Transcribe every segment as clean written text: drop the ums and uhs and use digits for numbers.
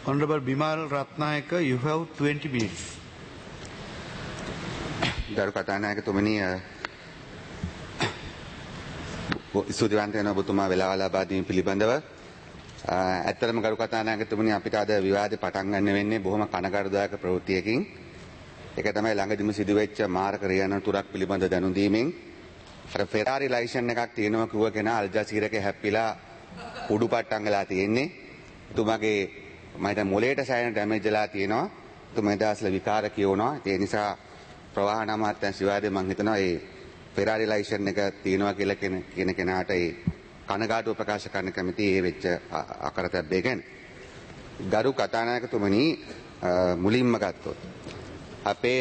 Honorable Bimal Ratnayaka, you have 20 minutes. ගරු කතානායකතුමනි ස්තුතිවන්ත වෙනවා ඔබතුමා වෙලාව ලබා දීම පිළිබඳව. ඇත්තටම ගරු කතානායකතුමනි අපිට අද විවාදේ පටන් ගන්න වෙන්නේ බොහොම කනගාටුදායක ප්‍රවෘත්තියකින්. ඒක තමයි ළඟදිම සිදුවෙච්ච මාරක රියන තුරක් පිළිබඳ දැනුම් දීමෙන් අර ෆෙරාරි ලයිසන් එකක් තියෙනවා කිව්ව කෙනා අල් ජසීරා එකේ හැප්පිලා උඩු පට්ටම් වෙලා තියෙන්නේ. එතුමාගේ මම හිතන්නේ මොලේට සෑහෙන ඩැමේජ් වෙලා තියෙනවා. එතුමා දවස්වල විකාර කියවනවා. ඒ නිසා ප්‍රවාහන අමාත්‍යාංශ විවාදේ මම හිතනවා ඒ ෆෙරාරි ලයිසන් එක තියෙනවා කියලා කියන කෙනාට ඒ කනගාටුව ප්‍රකාශ කරන්න කැමති ඒ වෙච්ච අකරතැබ්බේ ගැන. ගරු කතානායකතුමනි මුලින්ම ගත්තොත් අපේ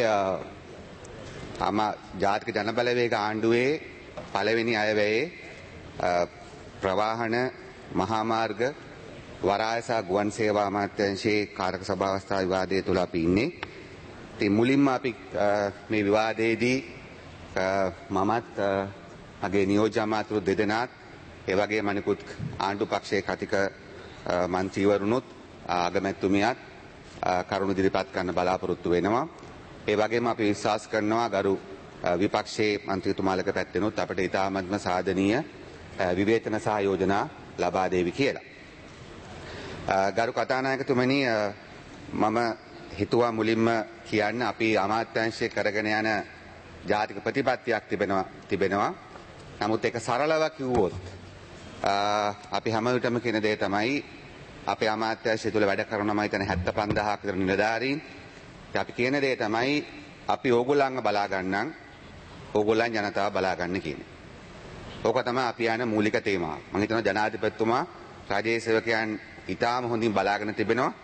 ජාතික ජනබලවේග ආණ්ඩුවේ පළවෙනි අයවැයේ ප්‍රවාහන මහා මාර්ග වරාය සහ ගුවන් සේවා අමාත්‍යාංශයේ කාරක සභාවස්ථා විවාදයේ තුල අපි ඉන්නේ. ඉතින් මුලින්ම අපි මේ විවාදයේදී මමත් මගේ නියෝජ්‍ය අමාත්‍යවරු දෙදෙනාත් ඒ වගේම අනිකුත් ආණ්ඩු පක්ෂයේ කතික මන්ත්‍රීවරුනුත් අගමැතිතුමියත් කරුණු ඉදිරිපත් කරන්න බලාපොරොත්තු වෙනවා. ඒ වගේම අපි විශ්වාස කරනවා ගරු විපක්ෂයේ මන්ත්‍රීතුමාලක පැත්තෙනුත් අපිට ඉතාමත්ම සාධනීය විවේචන සහ යෝජනා ලබා දෙවි කියලා. ගරු කතානායකතුමනි මම හිතුවා මුලින්ම කියන්න අපි අමාත්‍යාංශයේ කරගෙන යන ජාතික ප්‍රතිපත්තියක් තිබෙනවා. නමුත් ඒක සරලව කිව්වොත් අපි හැම විටම කියන දේ තමයි අපේ අමාත්‍යාංශය තුළ වැඩ කරන මම හිතන්නේ 75000ක් විතර නිලධාරීන්. අපි කියන දේ තමයි අපි ඕගොල්ලන්ව බලා ගන්නම් ඕගොල්ලන් ජනතාව බලා ගන්න කියන්නේ. ඕක තමයි අපි යන මූලික තේමාව. මම හිතනවා ජනාධිපතිතුමා රාජ්‍ය සේවකයන් ඉතාම හොඳින් බලාගෙන තිබෙනවා.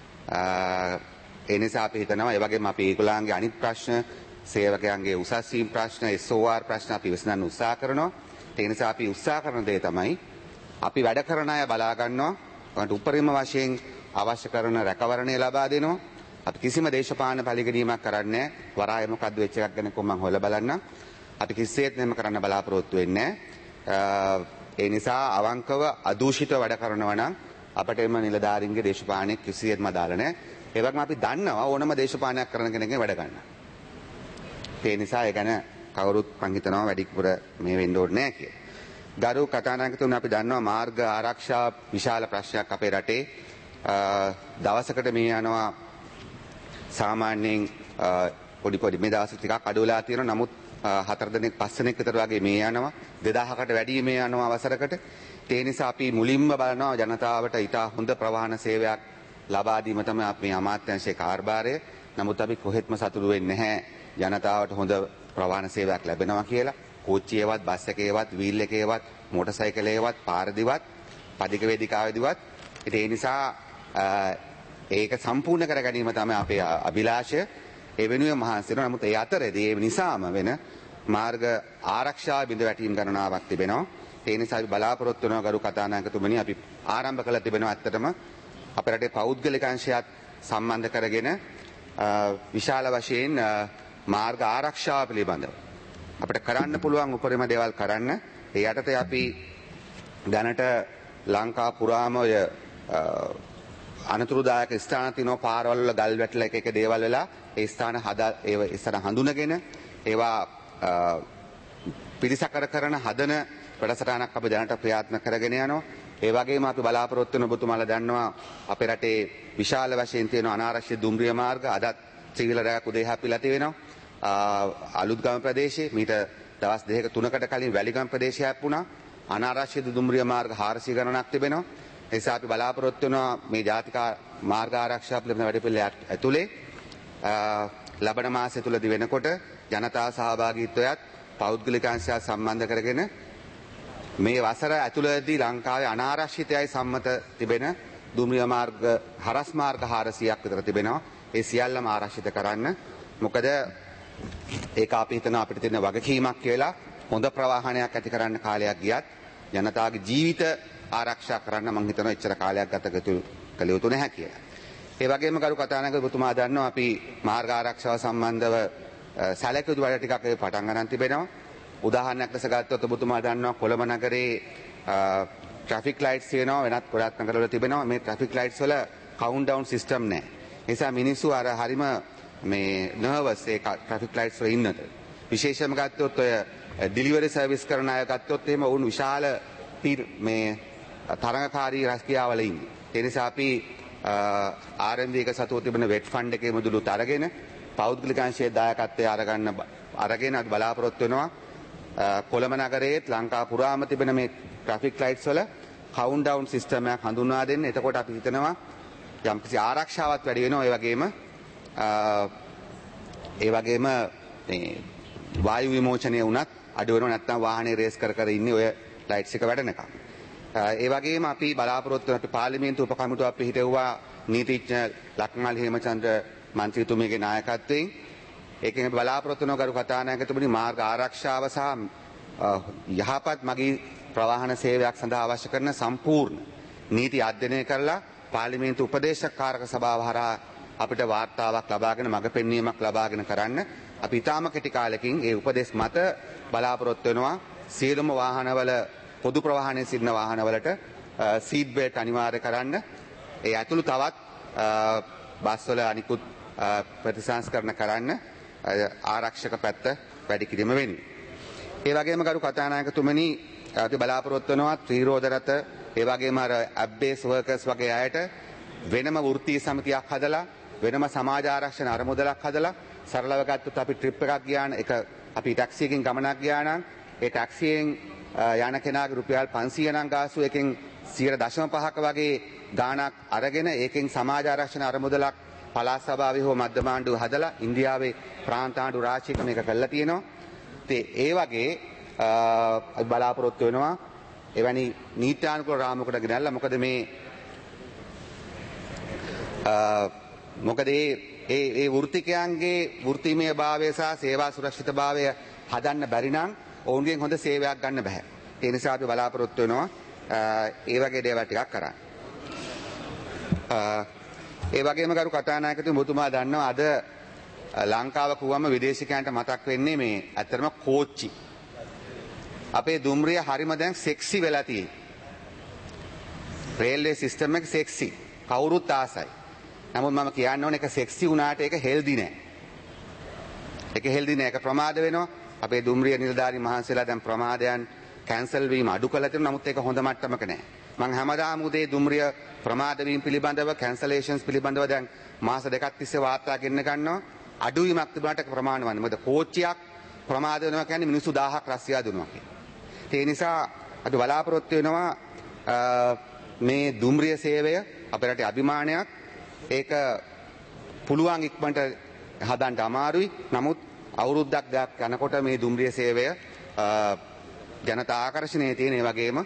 ඒ නිසා අපි හිතනවා ඒ වගේම අපි ඒගොල්ලන්ගේ අනිත් ප්‍රශ්න සේවකයන්ගේ උසස් වීම ප්‍රශ්න SOR ප්‍රශ්න අපි විසඳන්න උත්සාහ කරනවා. ඒ නිසා අපි උත්සාහ කරන දේ තමයි අපි වැඩ කරන අය බලා ගන්නවා. ඒකට උපරිම වශයෙන් අවශ්‍ය කරන රැකවරණය ලබා දෙනවා. අපි කිසිම දේශපාලන පරිගණීමක් කරන්නේ නැහැ. වරාය මොකද්ද වෙච්ච එකක් ගැන කොහොම හොයලා බලන්න. අපි කිසිසේත් මෙහෙම කරන්න බලාපොරොත්තු වෙන්නේ නැහැ. ඒ නිසා අවංකව අදූෂිතව වැඩ කරනවා නම් අපට එම නිලධාරීන්ගේ දේශපාලනයේ කිසියෙත්ම අදාළ නැහැ. ඒ වගේම අපි දන්නවා ඕනම දේශපාලනයක් කරන කෙනෙක්ගේ වැඩ ගන්න. ඒ නිසා ඒ ගැන කවුරුත් මං හිතනවා වැඩිපුර මේ වෙන්න ඕනේ නැහැ කියලා. ගරු කතානායකතුමනි අපි දන්නවා මාර්ග ආරක්ෂා විශාල ප්‍රශ්නයක් අපේ රටේ. දවසකට මේ යනවා සාමාන්‍යයෙන් පොඩි මේ දවස් ටිකක් අඩු වෙලා තියෙනවා. නමුත් 4 දිනක් 5 දිනක් විතර වගේ මේ යනවා. 2000කට වැඩි මේ යනවා අවසරකට. ඒ නිසා අපි මුලින්ම බලනවා ජනතාවට ඉතා හොඳ ප්‍රවාහන සේවයක් ලබා දීම තමයි අපේ අමාත්‍යාංශයේ කාර්යභාරය. නමුත් අපි කොහෙත්ම සතුටු වෙන්නේ නැහැ ජනතාවට හොඳ ප්‍රවාහන සේවයක් ලැබෙනවා කියලා. කෝච්චියේවත් බස් එකේවත් වීල් එකේවත් මෝටර් සයිකලයේවත් පාරදිවත් පදික වේදිකාවේදිවත්. ඒ නිසා ඒක සම්පූර්ණ කර ගැනීම තමයි අපේ අභිලාෂය. ඒ වෙනුවෙන් මහන්සි වෙනවා. නමුත් ඒ අතරේදී ඒ නිසාම වෙන මාර්ග ආරක්ෂා බිඳ වැටීම් ගණනාවක් තිබෙනවා. ඒ නිසා අපි බලාපොරොත්තු වෙනවා ගරු කතානායකතුමනි අපි ආරම්භ කළ තිබෙනවා ඇත්තටම අපේ රටේ පෞද්ගලික අංශයත් සම්බන්ධ කරගෙන විශාල වශයෙන් මාර්ග ආරක්ෂාව පිළිබඳව අපිට කරන්න පුළුවන් උපරිම දේවල් කරන්න. ඒ යටතේ අපි දැනට ලංකා පුරාම ඔය අනතුරුදායක ස්ථාන තියෙනවා පාරවල් වල ගල් වැටලා එක දේවල් වෙලා ඒ ස්ථාන හඳුනගෙන ඒවා පිරිසකර කරන හදන වැඩසටහනක් අපි දැනට ප්‍රයත්න කරගෙන යනවා. ඒ වගේම අපි බලාපොරොත්තු වෙන ඔබතුමාලා දන්නවා අපේ රටේ විශාල වශයෙන් තියෙන අනාරක්ෂිත දුම්රිය මාර්ග අදත් සිවිල රැයක් උදේ හැපිලා තියෙනවා. අලුත්ගම ප්‍රදේශයේ මීට දවස් 2ක 3කට කලින් වැලිගම ප්‍රදේශය හැප්පුණා. අනාරක්ෂිත දුම්රිය මාර්ග 400 ගණනක් තිබෙනවා. ඒ නිසා අපි බලාපොරොත්තු වෙනවා මේ ජාතික මාර්ග ආරක්ෂා පිළිබඳ වැඩපිළිවෙල ඇතුලේ ලබන මාසය තුලදී වෙනකොට ජනතා සහභාගීත්වයත් පෞද්ගලික අංශයත් සම්බන්ධ කරගෙන මේ වසර ඇතුළතදී ලංකාවේ අනාරක්ෂිතයයි සම්මත තිබෙන දුම්රිය මාර්ග හරස් මාර්ග 400ක් විතර තිබෙනවා. ඒ සියල්ලම ආරක්ෂිත කරන්න. මොකද ඒක අපි හිතන අපිට තියෙන වගකීමක් කියලා හොඳ ප්‍රවාහනයක් ඇති කරන්න කාලයක් ගියත් ජනතාවගේ ජීවිත ආරක්ෂා කරන්න මම හිතනවා එච්චර කාලයක් ගත කළ යුතු නැහැ කියලා. ඒ වගේම කරු කතානායකතුමා දන්නවා අපි මාර්ග ආරක්ෂාව සම්බන්ධව සැලකිය යුතු වැඩ ටිකක් පටන් ගන්න තිබෙනවා. උදාහරණයක් ලෙස ගත්තොත් ඔබතුමා දන්නවා කොළඹ නගරේ ට්‍රැෆික් ලයිට්ස් තියෙනවා වෙනත් ගොඩක් නගරවල තිබෙනවා. මේ ට්‍රැෆික් ලයිට්ස් වල කවුන්ට්ඩවුන් සිස්ටම් නැහැ. ඒ නිසා මිනිස්සු අර හරිම මේ නර්වස් ඒ ට්‍රැෆික් ලයිට්ස් වල ඉන්නට. විශේෂයෙන්ම ගත්තොත් ඔය ඩිලිවරි සර්විස් කරන අය ගත්තොත් එහෙම වුන් විශාල මේ තරඟකාරී රැකියාවල ඉන්නේ. ඒ නිසා අපි RMV එක සතුව තිබෙන වෙට් ෆන්ඩ් එකේ මුදලුත් අරගෙන පෞද්ගලික අංශයේ දායකත්වය අරගෙන අපි බලාපොරොත්තු වෙනවා කොළඹ නගරයේත් ලංකා පුරාම තිබෙන මේ ට්‍රැෆික් ලයිට්ස් වල කවුන්ට්ඩවුන් සිස්ටම් එකක් හඳුන්වා දෙන්න. එතකොට අපි හිතනවා යම්කිසි ආරක්ෂාවක් වැඩි වෙනවා. ඒ වගේම මේ වායු විමෝචනය වුණත් අඩු වෙනවා. නැත්නම් වාහනේ රේස් කර කර ඉන්නේ ඔය ලයිට්ස් එක වැඩනකම්. ඒ වගේම අපි බලාපොරොත්තු වෙන අපි පාර්ලිමේන්තු උපකමිටුව අපි හිටවුවා නීතිඥ ලක්මාල් හේමචන්ද්‍ර මන්ත්‍රීතුමියගේ නායකත්වයෙන්. ඒකෙන් බලාපොරොත්තු වෙන ගරු කතානායකතුමනි මාර්ග ආරක්ෂාව සහ යහපත් මගී ප්‍රවාහන සේවයක් සඳහා අවශ්‍ය කරන සම්පූර්ණ නීති අධ්‍යයනය කරලා පාර්ලිමේන්තු උපදේශක කාරක සභාව හරහා අපිට වාර්තාවක් ලබාගෙන මඟ පෙන්වීමක් ලබාගෙන කරන්න අපි ඊටාම කෙටි කාලෙකින් ඒ උපදේශ මත බලාපොරොත්තු වෙනවා සියලුම වාහනවල පොදු ප්‍රවාහනයේ සිටින වාහනවලට සීට් බෙල්ට් අනිවාර්ය කරන්න. ඒ ඇතුළු තවත් බස්වල අනිකුත් ප්‍රතිසංස්කරණ කරන්න ආරක්ෂක පැත්ත වැඩි කිරීම වෙන්නේ. ඒ වගේම ගරු කතානායකතුමනි අපි බලාපොරොත්තු වෙනවා ත්‍රිරෝද රථ ඒ වගේම අර ඇබ්බේස් වර්කර්ස් වගේ අයට වෙනම වෘත්තීය සමිතියක් හදලා වෙනම සමාජ ආරක්ෂණ අරමුදලක් හදලා සරලව ගත්තොත් අපි ට්‍රිප් එකක් ගියා නම් අපි ටැක්සියකින් ගමනක් ගියා නම් ඒ ටැක්සියෙන් යන කෙනාගේ රුපියල් 500 නම් ගාසු එකෙන් 0.5ක වගේ ගාණක් අරගෙන ඒකෙන් සමාජ ආරක්ෂණ අරමුදලක් පළාත් සභාවේ හෝ මධ්‍යම ආණ්ඩුව හදලා ඉන්දියාවේ ප්‍රාන්ත ආණ්ඩු රාජ්‍යයක මේක කළා තියෙනවා. ඒ වගේ අපි බලාපොරොත්තු වෙනවා එවැනි නීත්‍යානුකූල රාමුවකට ගෙනල්ලා මොකද ඒ වෘත්තිකයන්ගේ වෘත්තිමය භාවය සහ සේවා සුරක්ෂිතභාවය හදන්න බැරි නම් ඔවුන්ගෙන් හොඳ සේවයක් ගන්න බෑ. ඒ නිසා අපි බලාපොරොත්තු වෙනවා ඒ වගේ දේවල් ටිකක් කරන්න. ඒ වගේම ගරු කතානායකතුමනි ඔබතුමා දන්නවා අද ලංකාව කිව්වම විදේශිකයන්ට මතක් වෙන්නේ මේ ඇත්තටම කෝච්චි. අපේ දුම්රිය හරිම දැන් සෙක්සි වෙලා තියෙන්නේ. රේල්වේ සිස්ටම් එක සෙක්සි. කවුරුත් ආසයි. නමුත් මම කියන්න ඕනේ ඒක සෙක්සි වුණාට ඒක හෙල්දි නෑ. ඒක හෙල්දි නෑ. ඒක ප්‍රමාද වෙනවා. අපේ දුම්රිය නිලධාරී මහන්සියලා දැන් ප්‍රමාදයන් කැන්සල් වීම අඩු කළා තියෙනවා. නමුත් ඒක හොඳ මට්ටමක නෑ. මම හැමදාම උදේ දුම්රිය ප්‍රමාද වීම පිළිබඳව කැන්සලේෂන්ස් පිළිබඳව දැන් මාස දෙකක් තිස්සේ වාර්තා ගෙන්න ගන්නවා. අඩුවීමක් තිබුණාට ප්‍රමාණවත්. මොකද කෝච්චියක් ප්‍රමාද වෙනවා කියන්නේ මිනිස්සු 1000ක් රස්සියා දුන්නා කියන්නේ. ඒ නිසා අපි බලාපොරොත්තු වෙනවා මේ දුම්රිය සේවය අපේ රටේ අභිමානයක්. ඒක පුළුවන් ඉක්මනට හදන්න අමාරුයි. නමුත් අවුරුද්දක් යනකොට මේ දුම්රිය සේවය ජනතා ආකර්ෂණයේ තියෙන ඒ වගේම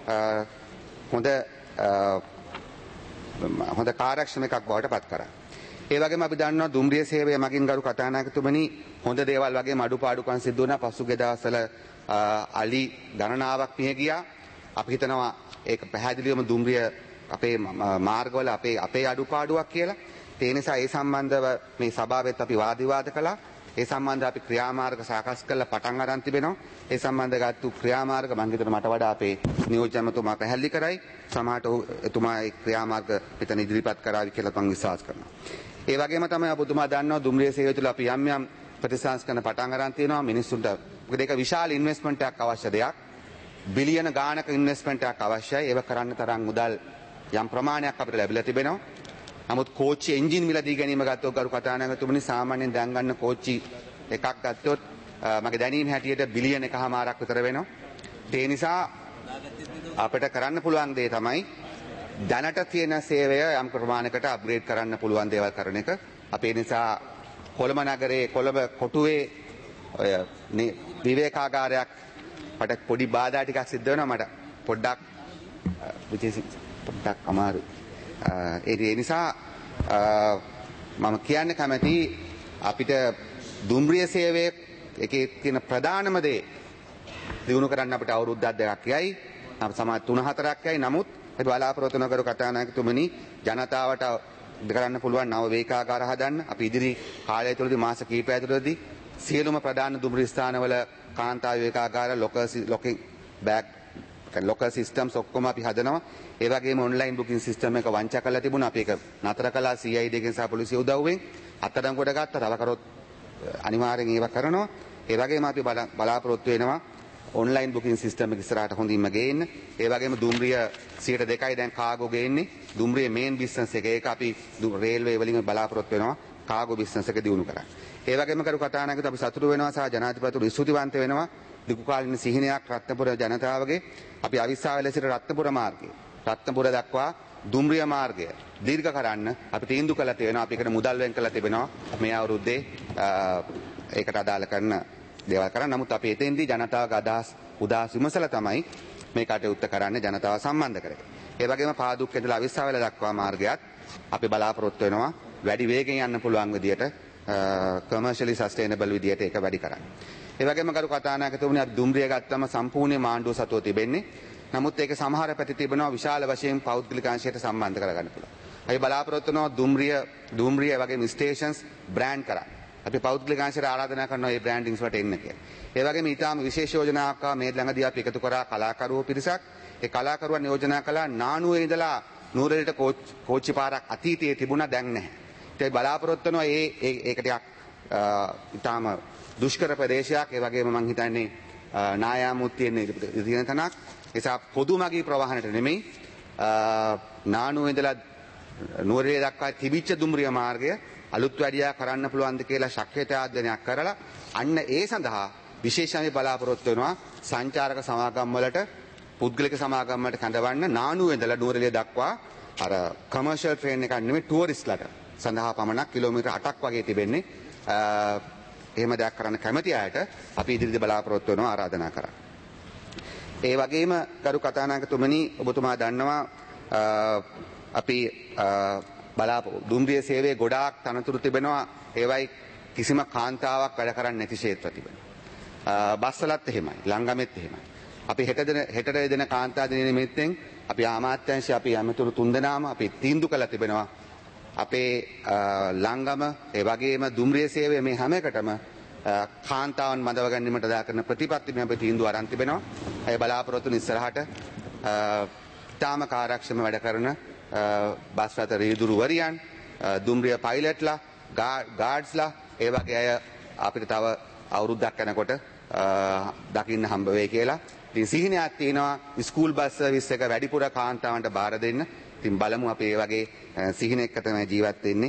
හොඳ කාර්යක්ෂම එකක් බවට පත් කරා. ඒ වගේම අපි දන්නවා දුම්රිය සේවය මගින් ගරු කතානායකතුමනි හොඳ දේවල් වගේම අඩුපාඩුකම් සිද්ධ වුණා. පසුගිය දවස්වල අලි ගණනාවක් මිය ගියා. අපි හිතනවා ඒක පැහැදිලිවම දුම්රිය අපේ මාර්ගවල අපේ අඩුපාඩුවක් කියලා. ඒ නිසා ඒ සම්බන්ධව මේ සභාවෙත් අපි වාද විවාද කළා. ඒ සම්බන්ධව අපි ක්‍රියාමාර්ග සාකස් කරලා පටන් අරන් තිබෙනවා. ඒ සම්බන්ධ ගත්තු ක්‍රියාමාර්ග මම හිතනවා මට වඩා අපේ නියෝජ්‍යමතුමා පැහැදිලි කරයි. සමහරට එතුමා ඒ ක්‍රියාමාර්ග පිටන ඉදිරිපත් කරાવી කියලා මම විශ්වාස කරනවා. ඒ වගේම තමයි ඔබතුමා දන්නවා දුම්රිය සේවය තුළ අපි යම් ප්‍රතිසංස්කරණ පටන් අරන් තියෙනවා මිනිස්සුන්ට. මොකද ඒක විශාල ඉන්වෙස්ට්මන්ට් එකක් අවශ්‍ය දෙයක්. බිලියන ගාණක ඉන්වෙස්ට්මන්ට් එකක් අවශ්‍යයි. ඒක කරන්න තරම් මුදල් යම් ප්‍රමාණයක් අපිට ලැබිලා තිබෙනවා. නමුත් කෝච්චි එන්ජින් මිලදී ගැනීම ගත්තොත් ගරු කතානායකතුමනි සාමාන්‍යයෙන් දැන් ගන්න කෝච්චි එකක් ගත්තොත් මගේ දැනීම හැටියට බිලියන එකමාරක් විතර වෙනවා. ඒ නිසා අපිට කරන්න පුළුවන් දේ තමයි දැනට තියෙන සේවය යම් ප්‍රමාණයකට අප්ග්‍රේඩ් කරන්න පුළුවන් දේවල් කරන එක. අපේ නිසා කොළඹ නගරයේ කොළඹ කොටුවේ ඔය විවේකාගාරයක් මට පොඩි බාධා ටිකක් සිද්ධ වෙනවා. මට පොඩ්ඩක් පොඩ්ඩක් අමාරුයි. ඒ නිසා මම කියන්න කැමති අපිට දුම්රිය සේවයේ එකේ තියෙන ප්‍රධානම දේ දිනු කරන්න අපිට අවුරුද්දක් දෙකක් යයි. සමාජ 3-4ක් යයි. නමුත් අපි බලාපොරොත්තු නොකර කතානායකතුමනි ජනතාවට කරන්න පුළුවන් නව වේකාගාර හදන්න. අපි ඉදිරි කාලය තුළදී මාස කිහිපය ඇතුළතදී සියලුම ප්‍රධාන දුම්රිය ස්ථානවල කාන්තා වේකාගාර ලොකින් බෑග් local systems ඔක්කොම අපි හදනවා. ඒ වගේම online booking system එක වංචා කරලා තිබුණා. අපි ඒක නතර කළා CID එකෙන් සහ පොලිසිය උදව්වෙන්. අත්අඩංගුවට ගත්තා. තව කරොත් අනිවාර්යෙන් ඒව කරනවා. ඒ වගේම අපි බලාපොරොත්තු වෙනවා online booking system එක ඉස්සරහට හොඳින්ම ගේන්න. ඒ වගේම දුම්රිය 2% දැන් කාගෝ ගේන්නේ. දුම්රිය main business එක. ඒක අපි රේල්වේ වලින් බලාපොරොත්තු වෙනවා කාගෝ business එක දියුණු කරන්න. ඒ වගේම කරු කතානායකතුමා අපි සතුටු වෙනවා සහ ජනාධිපතිතුමා ස්තුතිවන්ත වෙනවා. දිගුකාලීන සිහිනයක් රත්නපුර ජනතාවගේ අපි අවිස්සාවල සිට රත්නපුර මාර්ගය රත්නපුර දක්වා දුම්රිය මාර්ගය දීර්ඝ කරන්න අපි තීන්දුව කළා තියෙනවා. අපි ඒකට මුදල් වෙන් කළා තිබෙනවා මේ අවුරුද්දේ ඒකට අදාළ කරන දේවල් කරන්න. නමුත් අපි එතෙන්දී ජනතාවගේ අදහස් උදාස් විමසලා තමයි මේ කටයුත්ත කරන්න ජනතාව සම්බන්ධ කරගෙන. ඒ වගේම පාදුක් ඉඳලා අවිස්සාවල දක්වා මාර්ගයත් අපි බලාපොරොත්තු වෙනවා වැඩි වේගෙන් යන්න පුළුවන් විදියට commercially sustainable විදියට ඒක වැඩි කරන්න. ඒ වගේම කරු කතානායකතුමනි අපි දුම්රිය ගත්තම සම්පූර්ණ මාණ්ඩුව සතුව තිබෙන්නේ. නමුත් ඒක සමහර පැති තිබෙනවා විශාල වශයෙන් පෞද්ගලික අංශයට සම්බන්ධ කරගන්න පුළුවන්. අපි බලාපොරොත්තු වෙනවා දුම්රිය වගේම ස්ටේෂන්ස් බ්‍රෑන්ඩ් කරන්න. අපි පෞද්ගලික අංශයට ආරාධනා කරනවා මේ බ්‍රෑන්ඩින්ග්ස් වලට එන්න කියලා. ඒ වගේම ඊටාම විශේෂ යෝජනාවක් මේ ළඟදී අපි එකතු කරා කලාකරුවෝ පිරිසක්. ඒ කලාකරුවන් යෝජනා කළා නානුවේ ඉඳලා නුවරඑළියට කෝච්චි පාරක් අතීතයේ තිබුණා දැන් නැහැ. ඒ බලාපොරොත්තු වෙනවා ඒක ටිකක් ඊටාම දුෂ්කර ප්‍රදේශයක්. ඒ වගේම මම හිතන්නේ නායාමුත් තියෙන තැනක්. ඒසා පොදු මගී ප්‍රවාහනට නෙමෙයි නානුවේ ඉඳලා නුවරඑළිය දක්වා තිබිච්ච දුම්රිය මාර්ගය අලුත් වැඩියා කරන්න පුළුවන්ද කියලා ශක්්‍යතාධ්‍යයනයක් කරලා අන්න ඒ සඳහා විශේෂයෙන් බලාපොරොත්තු වෙනවා සංචාරක සමාගම් වලට පුද්ගලික සමාගම් වලට කැඳවන්න නානුවේ ඉඳලා නුවරඑළිය දක්වා අර කමර්ෂල් ට්‍රේන් එකක් නෙමෙයි ටුවරිස්ට්ලට සඳහා පමණක් කිලෝමීටර් 8ක් වගේ තිබෙන්නේ. එහෙම දෙයක් කරන්න කැමති අයට අපි ඉදිරියට බලාපොරොත්තු වෙනවා ආරාධනා කරා. ඒ වගේම ගරු කතානායකතුමනි ඔබතුමා දන්නවා අපි දුම්රිය සේවයේ ගොඩාක් තනතුරු තිබෙනවා. ඒවයි කිසිම කාන්තාවක් වැඩ කරන්නේ නැති ක්ෂේත්‍ර තිබෙනවා. බස්වලත් එහෙමයි, ලංගමෙත් එහෙමයි. අපි හෙටට දෙන කාන්තා දින නිමිත්තෙන් අපි ආමාත්‍යංශය අපි ඇමතුරු 3 දෙනාම අපි තීන්දුව කළා තිබෙනවා. අපේ ලංගම ඒ වගේම දුම්රිය සේවය මේ හැම එකටම කාන්තාවන් මදව ගැනීමට දා කරන ප්‍රතිපත්ති මේ අපි තීන්දුව අරන් තිබෙනවා. ඒ බලාපොරොත්තු ඉස්සරහට තාම කාර්යක්ෂම වැඩ කරන බස් රථ රීදුරු වරියන් දුම්රිය පයිලට්ලා ගාඩ්ස්ලා ඒ වගේ අය අපිට තව අවුරුද්දක් යනකොට දකින්න හම්බ වෙයි කියලා. ඉතින් සිහිනයක් තියෙනවා ස්කූල් බස් සර්විස් එක වැඩිපුර කාන්තාවන්ට බාර දෙන්න. ඉතින් බලමු අපි මේ වගේ සිහින එක්ක තමයි ජීවත් වෙන්නේ.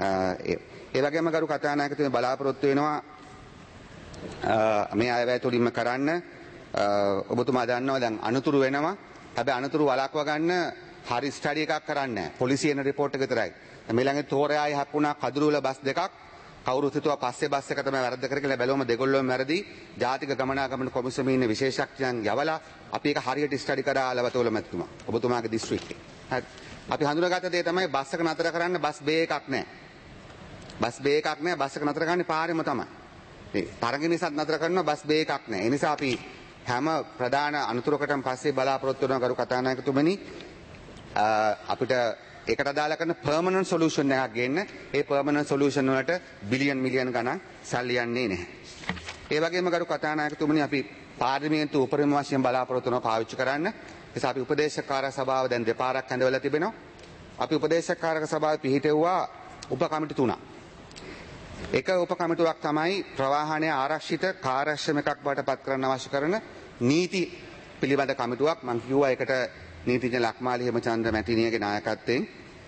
ඒ වගේම කරු කතානායකතුමනි බලාපොරොත්තු වෙනවා මේ අයවැය තුලින්ම කරන්න. ඔබතුමා දන්නවා දැන් අනුතුරු වෙනවා. හැබැයි අනුතුරු වළක්වා ගන්න හරි ස්ටඩි එකක් කරන්නේ නැහැ. පොලිසියෙන් රිපෝට් එක විතරයි. මේ ළඟ තෝරයායි හැප්පුණා කදුරුවල බස් දෙකක්. කවුරුත් හිතුවා පස්සේ බස් එක තමයි වැරද්ද කරේ කියලා බැලුවම දෙගොල්ලෝම වැරදි. ජාතික ගමනාගමන කොමිසමේ ඉන්න විශේෂඥයන් යවලා අපි ඒක හරියට ස්ටඩි කරා ආලවතෝල මැතිතුමා. ඔබතුමාගේ දිස්ත්‍රික්කේ. හරි. අපි හඳුනාගත්ත දේ තමයි බස් එක නතර කරන්න බස් බේ එකක් නැහැ. බස් බේ එකක් නැහැ. බස් එක නතර කරන්නේ පාරෙම තමයි. මේ තරඟ නිසාත් නතර කරනවා බස් බේ එකක් නැහැ. ඒ නිසා අපි හැම ප්‍රධාන අනුතුරකටම පස්සේ බලාපොරොත්තු වෙනවා කරු කතානායකතුමනි අපිට ඒකට අදාළ කරන පර්මනන්ට් සොලියුෂන් එකක් ගන්න. ඒ පර්මනන්ට් සොලියුෂන් වලට බිලියන් මිලියන් ගණන් සල්ලි යන්නේ නැහැ. ඒ වගේම කරු කතානායකතුමනි අපි පාර්ලිමේන්තුව උපරිම වශයෙන් බලාපොරොත්තු වෙනවා පාවිච්චි කරන්න. නිසා අපි උපදේශකාරක සභාව දැන් දෙපාරක් ඇඳවලා තිබෙනවා. අපි උපදේශකාරක සභාවේ පිහිටෙව්වා උප කමිටු 3ක්. එක උප කමිටුවක් තමයි ප්‍රවාහනය ආරක්ෂිත කාර්යක්ෂම එකක් බවට පත් කරන්න අවශ්‍ය කරන නීති පිළිබඳ කමිටුවක්. මම කිව්වා ඒකට නීතිඥ ලක්මාලි හිමචන්ද්‍ර මැතිණියගේ නායකත්වයෙන්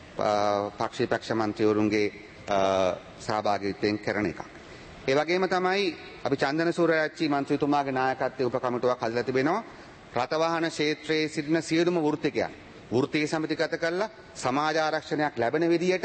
පක්ෂ මන්ත්‍රීවරුන්ගේ සහභාගීත්වයෙන් කරන එකක්. ඒ වගේම තමයි අපි චන්දන සූරාරච්චි මන්ත්‍රීතුමාගේ නායකත්වයේ උප කමිටුවක් හදලා තිබෙනවා. රථවාහන ක්ෂේත්‍රයේ සිටින සියලුම වෘත්තිකයන් වෘත්තීය සමිතිගත කරලා සමාජ ආරක්ෂණයක් ලැබෙන විදියට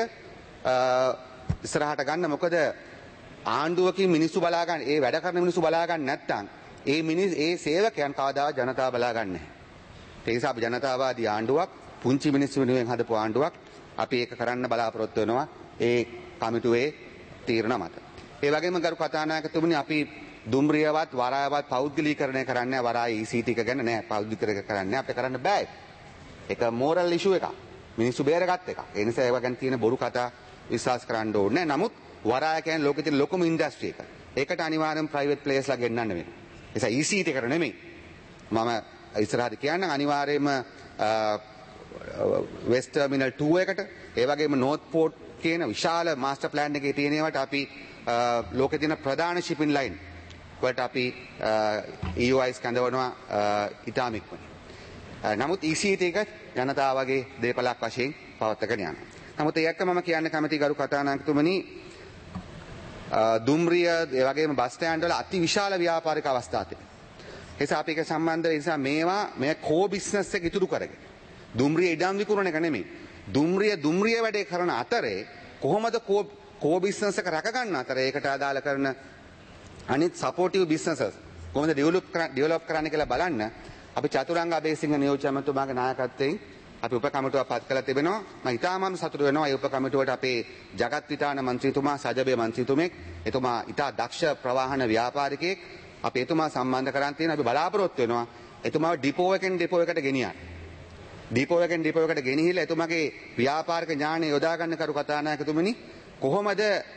ඉස්සරහට ගන්න. මොකද ආණ්ඩුවකින් මිනිස්සු බලා ගන්න, ඒ වැඩ කරන මිනිස්සු බලා ගන්න නැත්නම් ඒ සේවකයන් කවදාවත් ජනතාව බලා ගන්න නැහැ. ඒ නිසා අපි ජනතාවාදී ආණ්ඩුවක්, පුංචි මිනිස්සු වෙනුවෙන් හදපු ආණ්ඩුවක් අපි ඒක කරන්න බලාපොරොත්තු වෙනවා ඒ කමිටුවේ තීරණ මත. ඒ වගේම ගරු කතානායකතුමනි අපි දුම්රියවත් වරායවත් පෞද්ගලීකරණය කරන්නේ නැහැ. වරාය ECT එක ගැන නෑ පෞද්ගලීකරණය කරන්නේ අපිට කරන්න බෑ. ඒක මෝරල් ඉෂුව එකක්. මිනිස්සු බේරගත් එකක්. ඒ නිසා ඒව ගැන තියෙන බොරු කතා විශ්වාස කරන්න ඕනේ නැහැ. නමුත් වරාය කියන්නේ ලෝකෙ තියෙන ලොකුම ඉන්ඩස්ට්‍රි එක. ඒකට අනිවාර්යෙන් ප්‍රයිවට් ප්ලේයර්ස්ලා ගෙන්නන්න වෙනවා. ඒ නිසා ECT එකට නෙමෙයි. මම ඉස්සරහට කියන්න අනිවාර්යයෙන්ම වෙස්ට් ටර්මිනල් 2 එකට ඒ වගේම නෝත් පෝර්ට් කියන විශාල මාස්ටර් ප්ලෑන් එකේ තියෙන ඒවාට අපි ලෝකේ තියෙන ප්‍රධාන ෂිපින් ලයින් වලට අපි EOIs කැඳවනවා ඉතාම ඉක්මනින්. නමුත් ECT එක ජනතාවගේ දේපලක් වශයෙන් පවත්වාගෙන යනවා. නමුත් ඒකක මම කියන්න කැමති ගරු කතානායකතුමනි දුම්රිය ඒ වගේම බස් ස්ටෑන්ඩ් වල අති විශාල ව්‍යාපාරික අවස්ථා තිබෙනවා. ඒ නිසා අපි ඒක සම්බන්ධව ඒ නිසා මේ කෝ බිස්නස් එක ඉතුරු කරගෙන දුම්රිය ඉඩම් විකුණන එක නෙමෙයි. දුම්රිය වැඩේ කරන අතරේ කොහොමද කෝ බිස්නස් එක රැක ගන්න අතරේ ඒකට අදාළ කරන අනිත් සපෝටිව් බිස්නසස් කොහොමද ඩෙවලොප් කරන්න කියලා බලන්න අපි චතුරංග අබේසිංහ නියෝජ්‍ය ඇමතුමාගේ නායකත්වයෙන් අපි උපකමිටුවක් පත් කරලා තිබෙනවා. මම ඉතාමත් සතුටු වෙනවා මේ උපකමිටුවට අපේ ජගත් විතාන මන්ත්‍රීතුමා සජබේ මන්ත්‍රීතුමෙක් එතුමා ඉතා දක්ෂ ප්‍රවාහන ව්‍යාපාරිකයෙක් අපි එතුමා සම්බන්ධ කරන් තියෙනවා. අපි බලාපොරොත්තු වෙනවා එතුමාව ඩිපෝ එකෙන් ඩිපෝ එකට ගෙනියන්න. ඩිපෝ එකෙන් ඩිපෝ එකට ගෙනහිලා එතුමාගේ ව්‍යාපාරික ඥාණය යොදා ගන්න කරු කතානායකතුමනි කොහොමද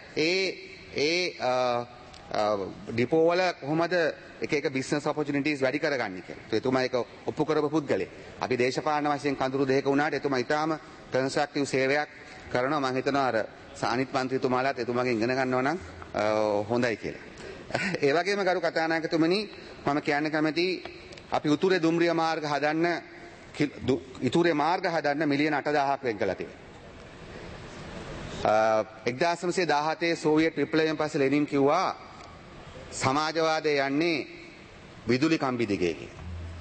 ඩිපෝ වල කොහොමද එක බිස්නස් ඔපචුනිටිස් වැඩි කරගන්නේ කියලා. එතුමා ඒක ඔප්පු කරපු පුද්ගලෙක්. අපි දේශපාලන වශයෙන් කඳුරු දෙකක වුණාට එතුමා ඊටාම කන්ස්ට්‍රක්ටිව් සේවයක් කරනවා. මම හිතනවා අර සානිත් මන්ත්‍රීතුමාලාත් එතුමාගෙන් ඉගෙන ගන්නවා නම් හොඳයි කියලා. ඒ වගේම ගරු කතානායකතුමනි මම කියන්න කැමති අපි උතුරේ දුම්රිය මාර්ග හදන්න මිලියන 8000ක් වෙන් කළා තියෙනවා. 1917 සෝවියට් විප්ලවයෙන් පස්සේ ලෙනින් කිව්වා සමාජවාදය යන්නේ විදුලි කම්බි දිගේ කියලා.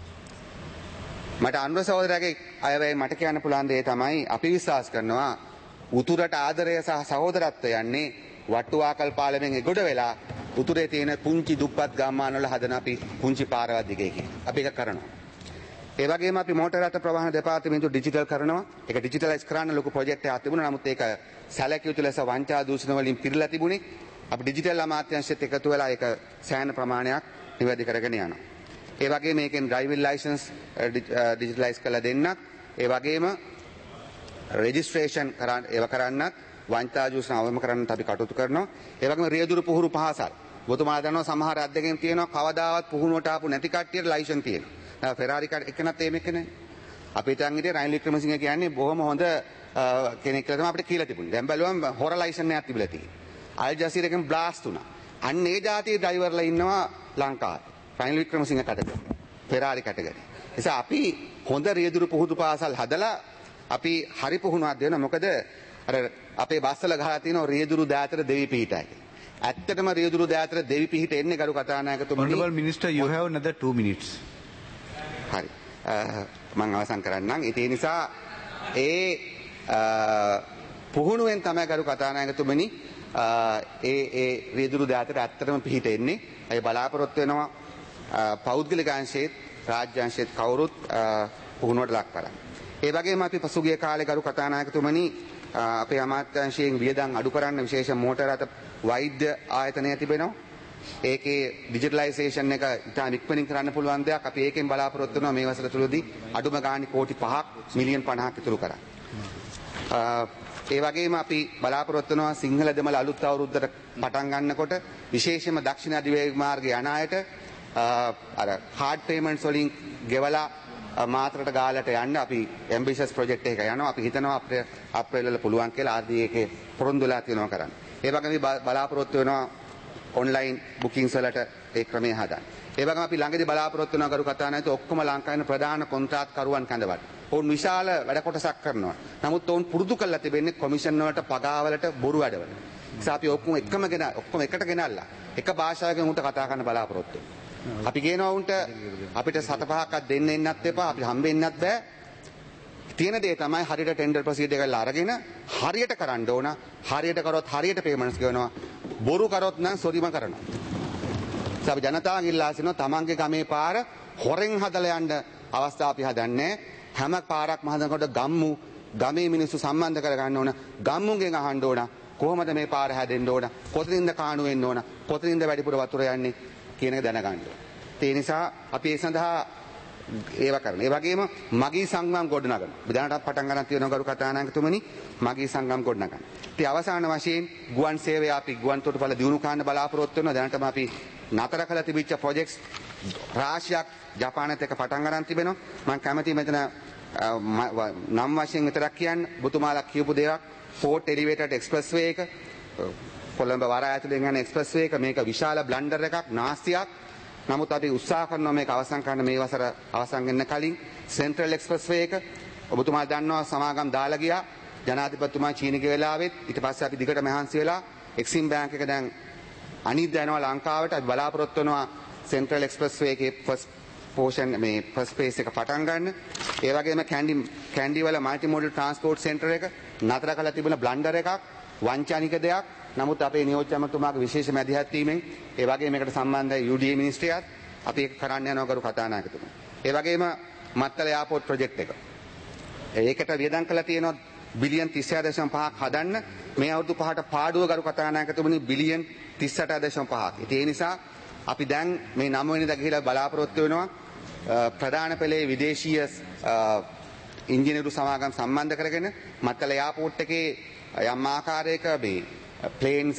මට අනුර සහෝදරයාගේ අයවැයෙන් මට කියන්න පුළුවන් දේ තමයි අපි විශ්වාස කරනවා උතුරට ආදරය සහ සහෝදරත්වය යන්නේ වට්ටුවාකල් පාලමෙන් එගොඩ වෙලා උතුරේ තියෙන පුංචි දුප්පත් ගම්මාන වල හදන අපි පුංචි පාරවල් දිගේ කියලා. අපි ඒක කරනවා. ඒ වගේම අපි මෝටර් රථ ප්‍රවාහන දෙපාර්තමේන්තුව ඩිජිටල් කරනවා. ඒක ඩිජිටලයිස් කරන්න ලොකු ප්‍රොජෙක්ට් එකක් තිබුණා. නමුත් ඒක සැලකිය යුතු ලෙස වංචා දූෂණ වලින් පිරීලා තිබුණේ. අපි ඩිජිටල් අමාත්‍යාංශයත් එකතු වෙලා ඒක සෑහෙන ප්‍රමාණයක් නිවැරදි කරගෙන යනවා. ඒ වගේම මේකෙන් ඩ්‍රයිවිං ලයිසන්ස් ඩිජිටලයිස් කරලා දෙන්නත්, ඒ වගේම රෙජිස්ට්‍රේෂන් කරන්නත්, වංචා දූෂණ අවම කරන්නත් අපි කටයුතු කරනවා. ඒ වගේම රියදුරු පුහුණු පාසල්. ඔබතුමාලා දන්නවා සමහර අධ්‍යක්ෂකයන් තියෙනවා කවදාවත් පුහුණුවට ආපු නැති කට්ටියට ලයිසන් තියෙනවා. ෆෙරාරි එකනත් මේක නේ. අපේ තන් හිටියේ රයින් වික්‍රමසිංහ කියන්නේ බොහොම හොඳ කෙනෙක් කියලා තමයි අපිට කියලා තිබුණේ. දැන් බැලුවම හොර ලයිසන් එකක් තිබිලා තියෙනවා. අල් ජසීරාගෙන් බ්ලාස්ට් වුණා. අන්න ඒ જાතියේ ඩ්‍රයිවර්ලා ඉන්නවා ලංකාවේ. Ryan Wickramasinghe category. Ferrari category. නිසා අපි හොඳ රියදුරු පුහුණු පාසල් හදලා අපි හරි පුහුණුවක් දෙනවා. මොකද අර අපේ බස්වල ගහලා තියෙනවා රියදුරු දෑතට දෙවි පිහිටයි. ඇත්තටම රියදුරු දෑතට දෙවි පිහිට එන්නේ ගරු කතානායකතුමනි. Honorable Minister, you have another 2 minutes. හරි. මම අවසන් කරන්නම්. ඒ නිසා ඒ පුහුණුවෙන් තමයි ගරු කතානායකතුමනි ඒ රියදුරු දෑතට ඇත්තටම පිහිට එන්නේ. ඒ බලාපොරොත්තු වෙනවා පෞද්ගලික අංශයේත් රාජ්‍ය අංශයේත් කවුරුත් පුහුණුවට ලක් කරන්නේ. ඒ වගේම අපි පසුගිය කාලේ ගරු කතානායකතුමනි අපේ අමාත්‍යාංශයෙන් වියදම් අඩු කරන්න විශේෂ මෝටර රථ වෛද්‍ය ආයතනය තිබෙනවා. ඒකේ ඩිජිටලයිසේෂන් එක ඉතාම ඉක්මනින් කරන්න පුළුවන් දෙයක්. අපි ඒකෙන් බලාපොරොත්තු වෙනවා මේ වසර තුලදී අඩුම ගානේ කෝටි 5ක් මිලියන් 50ක් ඉතුරු කරන්න. ඒ වගේම අපි බලාපොරොත්තු වෙනවා සිංහල දෙමළ අලුත් අවුරුද්දට පටන් ගන්නකොට විශේෂයෙන්ම දක්ෂිණ අධිවේග මාර්ගයේ යන අයට අර හાર્ඩ් පේමන්ට්ස් වලින් ගෙවලා මාතරට ගාලට යන්න අපි ඇම්බිෂස් ප්‍රොජෙක්ට් එකක යනවා. අපි හිතනවා අප්‍රේල් වල පුළුවන් කියලා ආදී එකේ පොරොන්දුලා තියෙනවා කරන්න. ඒ වගේම බලාපොරොත්තු වෙනවා ඔන්ලයින් බුකින්ස් වලට ඒ ක්‍රමය හදන්න. ඒ වගේම අපි ළඟදී බලාපොරොත්තු වෙනවා ගරු කතානායක ඔක්කොම ලංකාවේ ප්‍රධාන කොන්ත්‍රාත් කරුවන් කැඳවන්න. ඔවුන් විශාල වැඩ කොටසක් කරනවා. නමුත් ඔවුන් පුරුදු කරලා තිබෙන්නේ කොමිෂන් වලට පගාවලට බොරු වැඩවල. ඒ නිසා අපි ඔක්කොම එකට ගෙනල්ලා එක භාෂාවකින් උන්ට කතා කරන්න බලාපොරොත්තු වෙනවා. අපි කියනවා උන්ට අපිට 7-5ක් දෙන්න එන්නත් එපා, අපි හම්බෙන්නත් බෑ. තියෙන දේ තමයි හරියට ටෙන්ඩර් ප්‍රොසීඩර් එකක් අරගෙන හරියට කරන්න ඕන. හරියට කරොත් හරියට පේමන්ට්ස් ගෙවනවා. බොරු කරොත් නම් සොරිම කරනවා. අපි ජනතාවගෙන් ඉල්ලා සිටිනවා තමන්ගේ ගමේ පාර හොරෙන් හදලා යන්න අවස්ථා අපි හදන්නේ. හැම පාරක්ම හදනකොට ගමේ මිනිස්සු සම්බන්ධ කරගන්න ඕන. ගම්මුගෙන් අහන්න ඕන කොහොමද මේ පාර හැදෙන්න ඕන, කොතනින්ද කාණු වෙන්න ඕන, කොතනින්ද වැඩිපුර වතුර යන්නේ කියන එක දැනගන්න ඕන. ඒ නිසා අපි ඒ සඳහා ඒවා කරනවා. ඒ වගේම මගී සංගම් ගොඩනගනවා. දැනටත් පටන් ගන්න තියෙනවා ගරු කතානායකතුමනි මගී සංගම් ගොඩනගන්න. ඉතින් අවසාන වශයෙන් ගුවන් සේවය අපි ගුවන් තොටුපළ දියුණු කරන්න බලාපොරොත්තු වෙනවා. දැනටම අපි නතර කළ තිබිච්ච ප්‍රොජෙක්ට්ස් රාශියක් ජපානත් එක්ක පටන් ගන්න තිබෙනවා. මම කැමතියි මෙතන නම් වශයෙන් විතරක් කියන්න. ඔබතුමාලා කියපු දේක් පෝර්ට් එලිවේටඩ් එක්ස්ප්‍රස් වේ එක කොළඹ වරාය ඇතුලෙන් යන එක්ස්ප්‍රස් වේ එක මේක විශාල බ්ලන්ඩර් එකක් නාස්තියක්. නමුත් අපි උත්සාහ කරනවා මේක අවසන් කරන්න මේ වසර අවසන් වෙන්න කලින්. සෙන්ට්‍රල් එක්ස්ප්‍රස් වේ එක ඔබතුමාලා දන්නවා සමාගම් දාලා ගියා. ජනාධිපතිතුමා චීනික වෙලාවෙත් ඊට පස්සේ අපි දිගට මහන්සි වෙලා එක්සිම් බැංක් එක දැන් අනිද්දා යනවා ලංකාවට. අපි බලාපොරොත්තු වෙනවා සෙන්ට්‍රල් එක්ස්ප්‍රස් වේ එකේ ෆස්ට් පෝෂන් මේ ෆස්ට් ෆේස් එක පටන් ගන්න. ඒ වගේම කැන්ඩි වල මල්ටි මොඩල් ට්‍රාන්ස්පෝර්ට් සෙන්ටර් එක නතර කරලා තිබුණ බ්ලන්ඩර් එකක් වංචනික දෙයක්. නමුත් අපේ නියෝජ්‍ය ඇමතුමාගේ විශේෂ මැදිහත් වීමෙන් ඒ වගේම මේකට සම්බන්ධයි UDA මිනිස්ට්‍රියත් අපි ඒක කරන්න යනවා ගරු කතානායකතුමා. ඒ වගේම මත්තල එයාපෝට් ප්‍රොජෙක්ට් එක. ඒකට වියදම් කළා තියෙනවා බිලියන් 36.5ක් හදන්න. මේ අවුරුදු 5ට පාඩුව ගරු කතානායකතුමනි බිලියන් 38.5ක්. ඒ නිසා අපි දැන් මේ 9 වෙනිදා ගිහිලා බලාපොරොත්තු වෙනවා ප්‍රධාන පෙළේ විදේශීය ඉංජිනේරු සමාගම් සම්බන්ධ කරගෙන මත්තල එයාපෝට් එකේ යම් ආකාරයක මේ ප්ලේන්ස්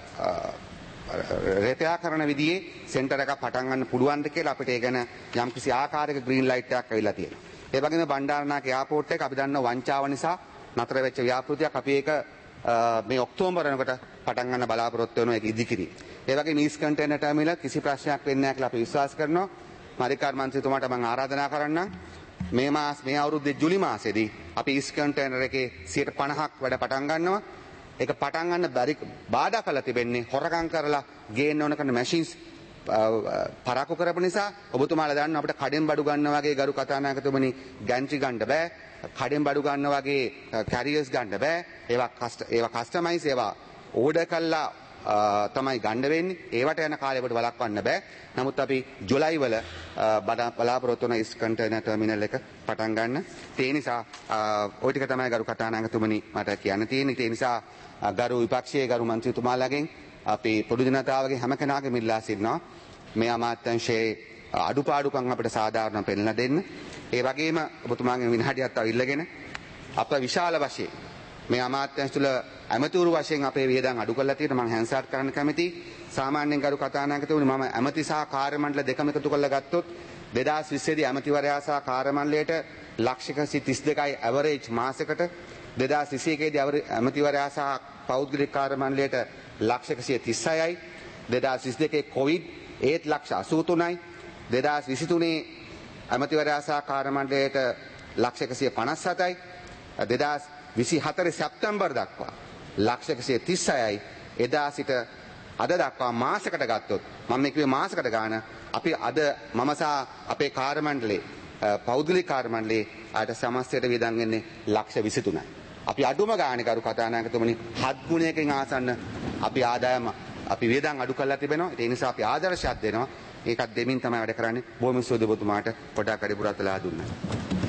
රෙපෙයා කරන විදිහේ සෙන්ටර් එකක් පටන් ගන්න පුළුවන්ද කියලා අපිට ඒ ගැන යම් කිසි ආකාරයක ග්‍රීන් ලයිට් එකක් ඇවිල්ලා තියෙනවා. ඒ වගේම බණ්ඩාරනායක එයාපෝට් එක අපි දන්නවා වංචාව නිසා නතර වෙච්ච ව්‍යාපෘතියක්. අපි ඒක මේ ඔක්තෝබර් වෙනකොට පටන් ගන්න බලාපොරොත්තු වෙනවා ඒක ඉදිකිරි. ඒ වගේම ඊස් කන්ටේනර් ටර්මිනල් කිසි ප්‍රශ්නයක් වෙන්නේ නැහැ කියලා අපි විශ්වාස කරනවා. මරිකාර් මන්ත්‍රීතුමාට මම ආරාධනා කරන්නම් මේ අවුරුද්දේ ජුලි මාසෙදී අපි ඊස් කන්ටේනර් එකේ 50%ක් වැඩ පටන් ගන්නවා. ඒක පටන් ගන්න බාධා කරලා තිබෙන්නේ හොරකම් කරලා ගේන්න ඕන කරන මැෂින්ස් පරාකු කරපු නිසා. ඔබතුමාලා දන්නවා අපිට කඩෙන් බඩු ගන්න වගේ ගරු කතානායකතුමනි ගැන්ට්‍රි ගන්න බෑ. කඩෙන් බඩු ගන්න වගේ කැරියර්ස් ගන්න බෑ. ඒවා කස්ටමයිස් ඒවා ඕඩර් කළා තමයි ගන්න වෙන්නේ. ඒවට යන කාලෙකට වළක්වන්න බෑ. නමුත් අපි ජුලයි වල බලාපොරොත්තු වෙන ඉස් කන්ටේනර් ටර්මිනල් එක පටන් ගන්න. ඒ නිසා ওই ටික තමයි ගරු කතානායකතුමනි මට කියන්න තියෙන්නේ. ඒ නිසා ගරු විපක්ෂයේ ගරු මන්ත්‍රීතුමාලාගෙන් අපි පොදු ජනතාවගේ හැම කෙනාගේම ඉල්ලා සිටිනවා මේ අමාත්‍යාංශයේ අඩුපාඩුකම් අපිට සාධාරණව පෙන්නලා දෙන්න. ඒ වගේම ඔබතුමාගේ විනාඩියක් තව ඉල්ලගෙන අප විශාල වශයෙන් මේ අමාත්‍යාංශ තුළ ඇමතිවරු වශයෙන් අපේ වියදම් අඩු කරලා තියෙනවා. මම හැන්සාට් කරන්න කැමතියි. සාමාන්‍යයෙන් ගරු කතානායකතුමනි මම ඇමති සහ කාර්ය මණ්ඩල දෙකම එකතු කරලා ගත්තොත් 2020 දී ඇමතිවරයා සහ කාර්ය මණ්ඩලයට ලක්ෂ 132යි ඇවරේජ් මාසෙකට. 2021 දී ඇමතිවරයා සහ පෞද්ගලික කාර්ය මණ්ඩලයට ලක්ෂ 136යි. 2022 කොවිඩ් ඒත් ලක්ෂ 83යි. 2023 ඇමතිවරයා සහ කාර්ය මණ්ඩලයට ලක්ෂ 157යි. 2024 සැප්තැම්බර් දක්වා ලක්ෂ 136යි. එදා සිට අද දක්වා මාසයකට ගත්තොත් මම මේ කිව්වේ මාසයකට ගාන අපි අද මම සහ අපේ කාර්ය මණ්ඩලයේ පෞද්ගලික කාර්ය මණ්ඩලයේ ආට සමස්තයට වියදම් වෙන්නේ ලක්ෂ 23යි. අපි අඩුම ගානේ කරු කතානායකතුමනි 7 ගුණයකින් ආසන්න අපි ආදායම අපි වියදම් අඩු කරලා තිබෙනවා. ඒ නිසා අපි ආදර්ශයක් දෙනවා. ඒකත් දෙමින් තමයි වැඩ කරන්නේ. බොහොම ස්තුතියි ඔබතුමාට පොඩක් අඩි පුරාතලා දුන්නා.